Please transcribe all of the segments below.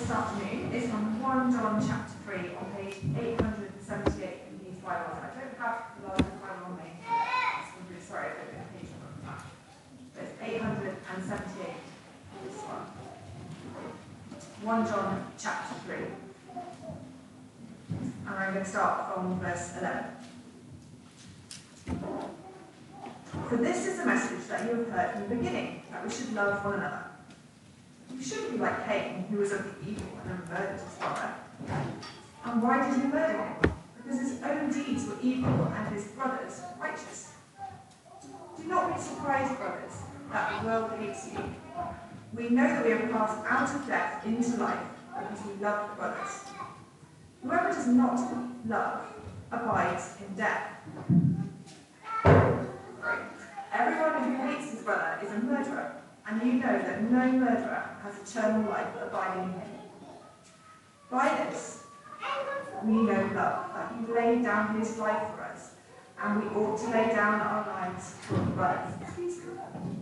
this afternoon is from 1 John chapter 3 on page 878 in these Bibles. I don't have the larger Bible on me. I'm really sorry, I don't know the page number of that. But it's 878, this one. 1 John chapter 3. And I'm going to start from verse 11. For this is the message that you have heard from the beginning, that we should love one another. You shouldn't be like Cain, who was of the evil and murdered his brother. And why did he murder him? Because his own deeds were evil and his brother's righteous. Do not be surprised, brothers, that the world hates you. We know that we have passed out of death into life because we love the brothers. Whoever does not love abides in death. Everyone who hates his brother is a murderer, and you know that no murderer has eternal life abiding in him. By this, we know love, that he laid down his life for us, and we ought to lay down our lives for the brothers. Excuse me.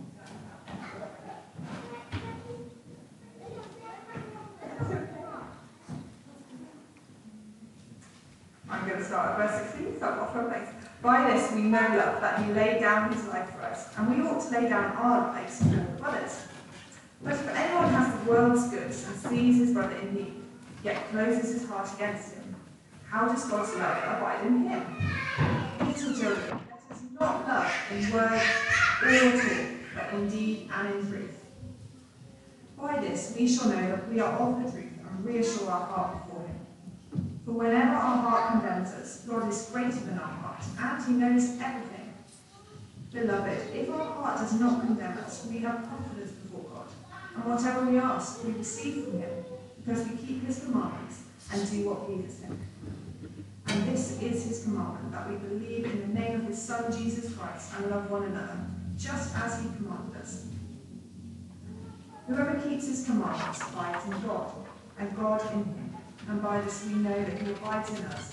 I'm going to start at verse 16, start off from place. By this we know love, that he laid down his life for us, and we ought to lay down our lives for the brothers. But if anyone has the world's goods and sees his brother in need, yet closes his heart against him, how does God's love abide in him? Little children, let us not love in word or talk, but in deed and in truth. By this we shall know that we are of the truth and reassure our heart before him. For whenever our heart condemns us, God is greater than our heart, and he knows everything. Beloved, if our heart does not condemn us, we have confidence before God, and whatever we ask, we receive from him, because we keep his commandments and do what pleases him. And this is his commandment, that we believe in the name of his Son, Jesus Christ, and love one another, just as he commanded us. Whoever keeps his commandments abides in God, and God in him. And by this we know that he abides in us.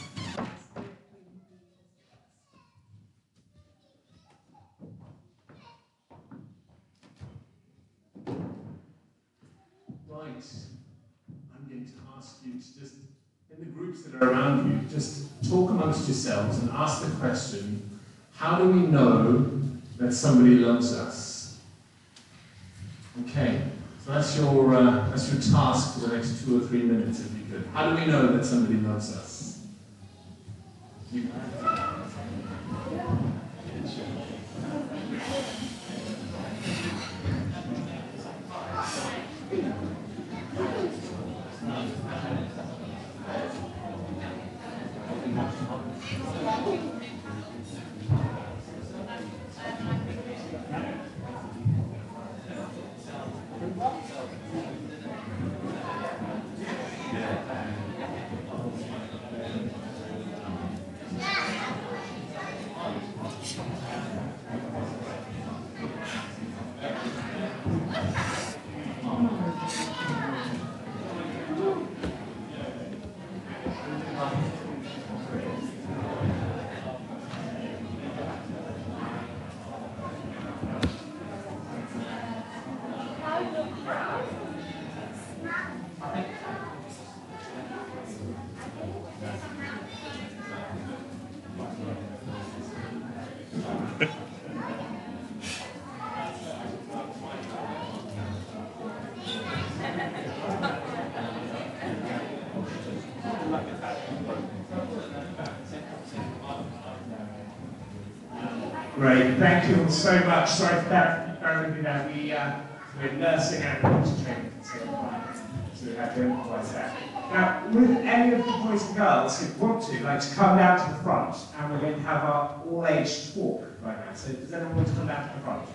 Right. I'm going to ask you to just, in the groups that are around you, just talk amongst yourselves and ask the question, how do we know that somebody loves us? Okay. So that's your task for the next 2 or 3 minutes, if you could. How do we know that somebody loves us? Great, thank you all so much. Sorry for that. Bear with me now. We're nursing and teacher training at the same time, so we have to improvise that. Now, with any of the boys and girls who want to, like to come down to the front, and we're going to have our all-age talk right now. So does anyone want to come down to the front?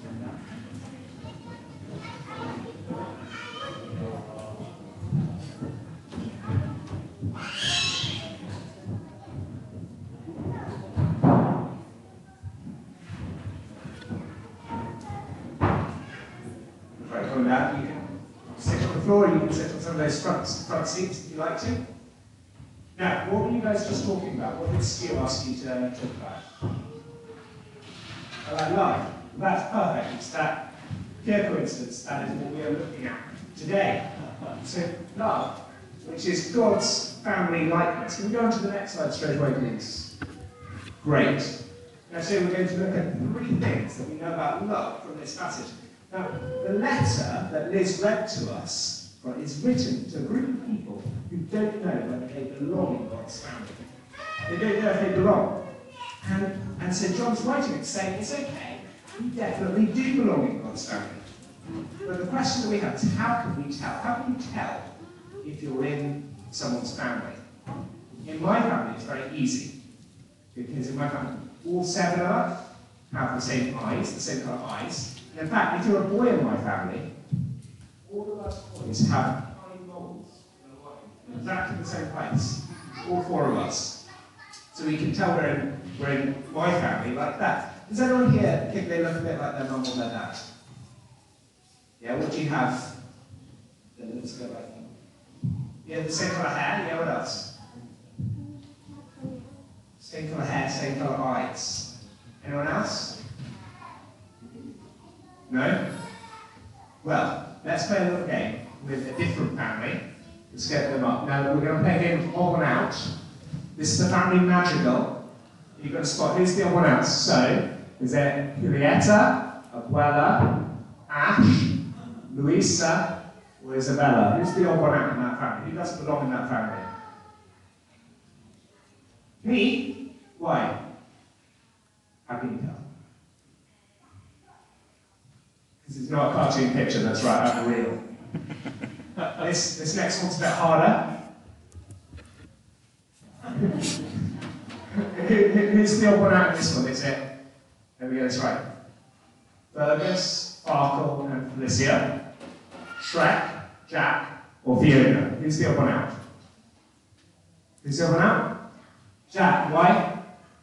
That. You can sit on the floor, you can sit on some of those front seats if you like to. Now, what were you guys just talking about? What did Stu ask you to talk about? About love. That's perfect. It's that pure coincidence. That is what we are looking at today. So love, which is God's family likeness. Can we go on to the next slide straight away, please? Great. Now, so we're going to look at 3 things that we know about love from this passage. Now, the letter that Liz read to us is written to a group of people who don't know whether they belong in God's family. They don't know if they belong. And so John's writing it saying, it's okay, you definitely do belong in God's family. But the question that we have is, how can we tell? How can you tell if you're in someone's family? In my family, it's very easy. Because in my family, all 7 of us have the same eyes, the same colour eyes. And in fact, if you're a boy in my family, all of us boys have tiny moles in exactly the same place. All 4 of us. So we can tell we're in my family like that. Does anyone here think they look a bit like their mum or their dad? Yeah, what do you have that looks a bit like them? Yeah, the same colour hair? Yeah, what else? Same colour hair, same colour eyes. Anyone else? No? Well, let's play a little game with a different family. Let's get them up. Now, we're going to play a game of odd one out. This is the family magical. You've got to spot who's the odd one out. So, is it Julieta, Abuela, Ash, Luisa, or Isabella? Who's the odd one out in that family? Who doesn't belong in that family? Me? Why? How can you tell? Because it's not a cartoon picture that's right out of real. This next one's a bit harder. Who's the odd one out in this one? Is it? There we go, that's right. Fergus, Sparkle, and Felicia. Shrek, Jack, or Fiona? Who's the odd one out? Who's the odd one out? Jack, why?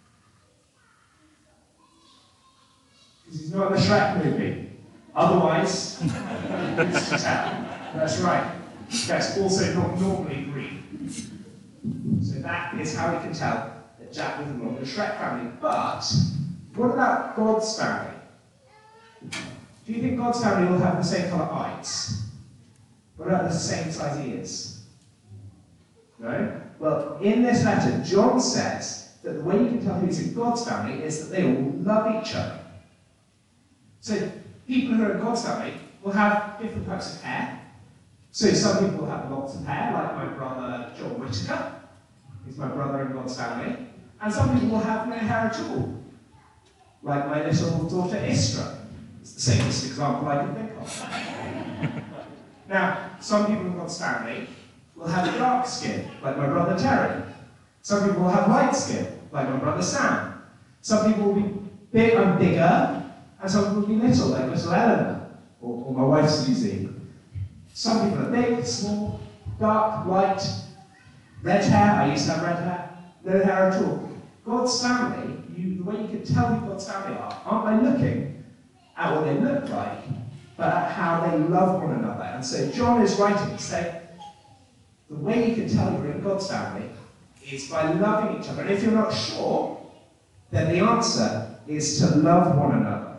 Because he's not in the Shrek movie. Otherwise, who's to tell? That's right. That's also not normally green. So that is how we can tell that Jack doesn't belong in the Shrek family. But what about God's family? Do you think God's family will have the same colour eyes? What about the same size ears? No? Well, in this letter, John says that the way you can tell who's in God's family is that they all love each other. So people who are in God's family will have different types of hair. So some people will have lots of hair, like my brother John Whittaker. He's my brother in God's family. And some people will have no hair at all, like my little daughter Istra. It's the safest example I can think of. Now, some people in God's family will have dark skin, like my brother Terry. Some people will have light skin, like my brother Sam. Some people will be big and bigger, and some people will be little, like little Eleanor, or my wife Susie. Some people are big, small, dark, light, red hair. I used to have red hair. No hair at all. God's family, the way you can tell who God's family are, aren't by looking at what they look like, but at how they love one another. And so John is writing to say, the way you can tell you're in God's family is by loving each other. And if you're not sure, then the answer is to love one another.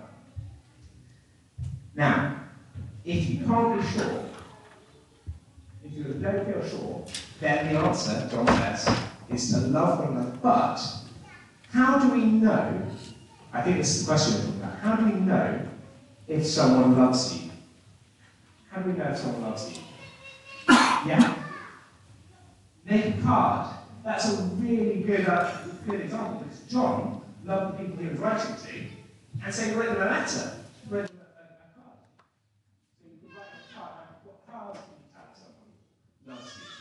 Now, if you can't be sure, if you don't feel sure, then the answer, John says, is to love one another. But how do we know? I think this is the question we're talking about. How do we know if someone loves you? How do we know if someone loves you? Yeah? Make a card. That's a really good example, because John loved the people he was writing to, and so he wrote them a letter. He wrote them a card. So you could write a card. What cards can you tell someone loves you?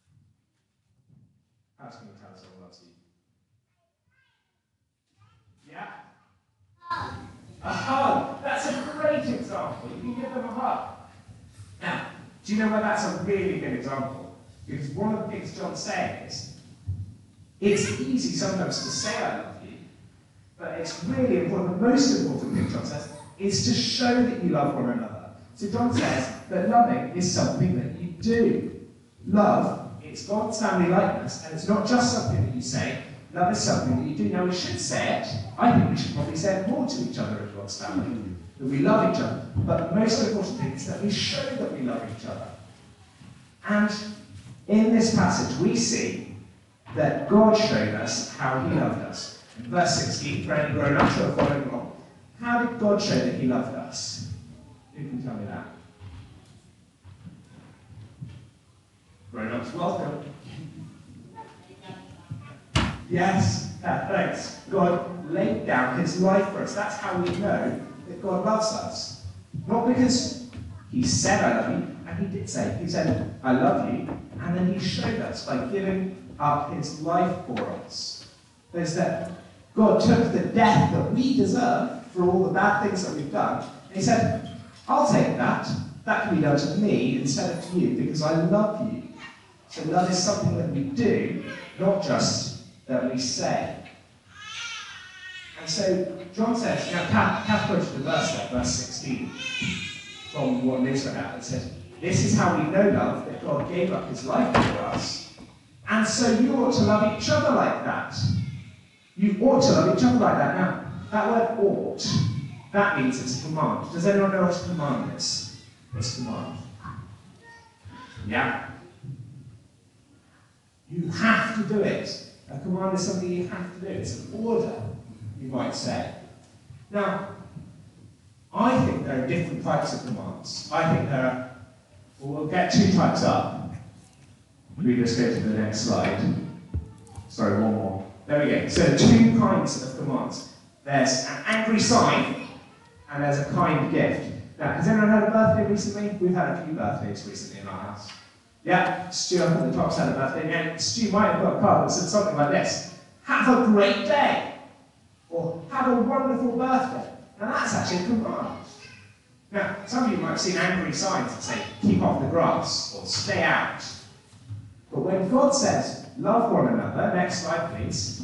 How can you tell someone loves you? Yeah? A hug. That's a great example. You can give them a hug. Now, do you know why that's a really good example? Because one of the things John's saying is, it's easy sometimes to say I love you, but it's really important, the most important thing John says, is to show that you love one another. So John says that loving is something that you do. Love, it's God's family likeness, and it's not just something that you say. Love is something that you do. Now we should say it. I think we should probably say it more to each other in God's family. that we love each other, but the most important thing is that we show that we love each other. And in this passage, we see that God showed us how he loved us. In verse 16, for any grown-ups who are following along, how did God show that he loved us? Who can tell me that? Grown-ups, welcome. Yes, thanks. God laid down his life for us. That's how we know that God loves us. Not because he said, I love you, and he did say, he said, I love you, and then he showed us by giving up his life for us. There's that God took the death that we deserve for all the bad things that we've done, and he said, I'll take that. That can be done to me instead of to you, because I love you. So love is something that we do, not just that we say. And so John says, now Kath quoted the verse there, verse 16, from what Liz read out. It says, this is how we know love, that God gave up his life for us. And so you ought to love each other like that. You ought to love each other like that. Now, that word ought, that means it's a command. Does anyone know what a command is? What's a command? Yeah. You have to do it. A command is something you have to do. It's an order, you might say. Now, I think there are different types of commands. I think there are, well, we'll get two types up. We just go to the next slide. Sorry, one more. There we go. So two kinds of commands. There's an angry sign, and there's a kind gift. Now, has anyone had a birthday recently? We've had a few birthdays recently in our house. Yeah, Stu up at the top's had a birthday. Now, Stu might have got a card that said something like this. Have a great day. Or have a wonderful birthday. Now, that's actually a command. Now, some of you might have seen angry signs that say, keep off the grass, or stay out. But when God says, love one another, next slide please,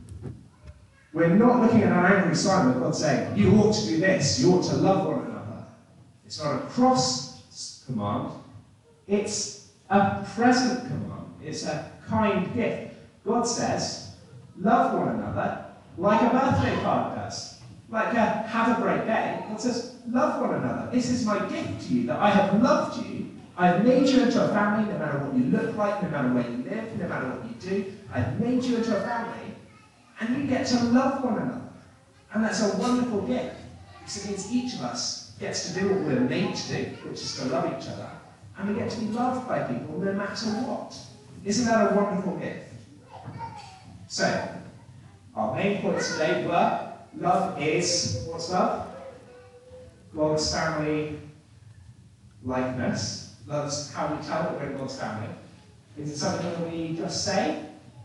we're not looking at an angry sign where God's saying, you ought to do this, you ought to love one another. It's not a cross command, it's a present command, it's a kind gift. God says, love one another like a birthday card does. Like a have a great day. God says, love one another. This is my gift to you, that I have loved you. I've made you into a family, no matter what you look like, no matter where you live, no matter what you do. I've made you into a family, and you get to love one another. And that's a wonderful gift, because it means each of us gets to do what we're made to do, which is to love each other, and we get to be loved by people no matter what. Isn't that a wonderful gift? So, our main points today were, love is, what's love? God's family likeness. Love's how we tell that we're in God's family. Is it something that we just say?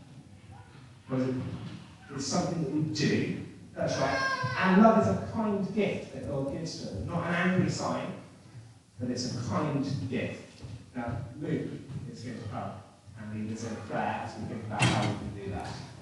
Or is it something that we do? That's right. And love is a kind gift that God gives to us. Not an angry sign, but it's a kind gift. Now, Luke is going to come and lead us in a prayer as we think about how we can do that.